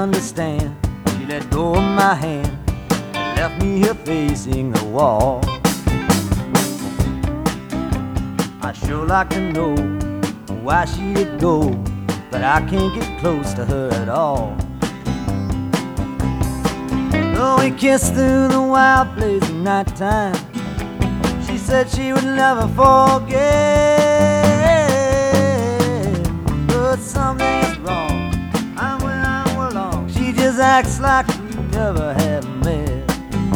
understand. She let go of my hand and left me here facing the wall. I sure like to know why she did go, but I can't get close to her at all. Though we kissed through the wild blaze of nighttime, she said she would never forget. But something is wrong, I'm where I belong. She just acts like we never had met.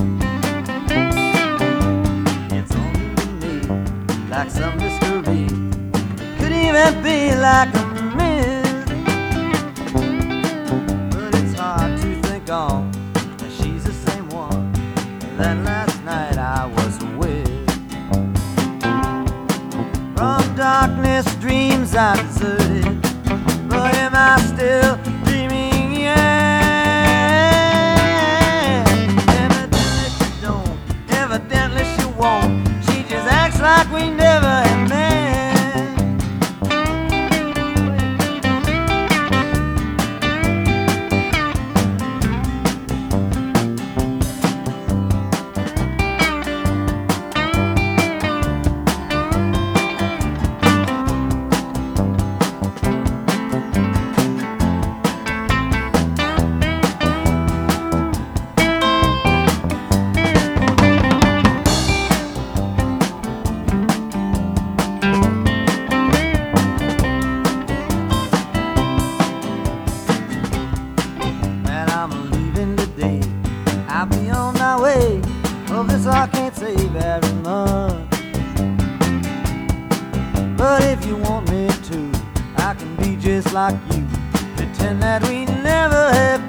It's only to me like some mystery, could even be like a myth. But it's hard to think on that she's the same one that last night I was with. From darkness dreams I deserted, but am I still dreaming yet? Evidently she don't, evidently she won't. She just acts like we never had met. I'll be on my way. Of this I can't say very much, but if you want me to, I can be just like you, pretend that we never have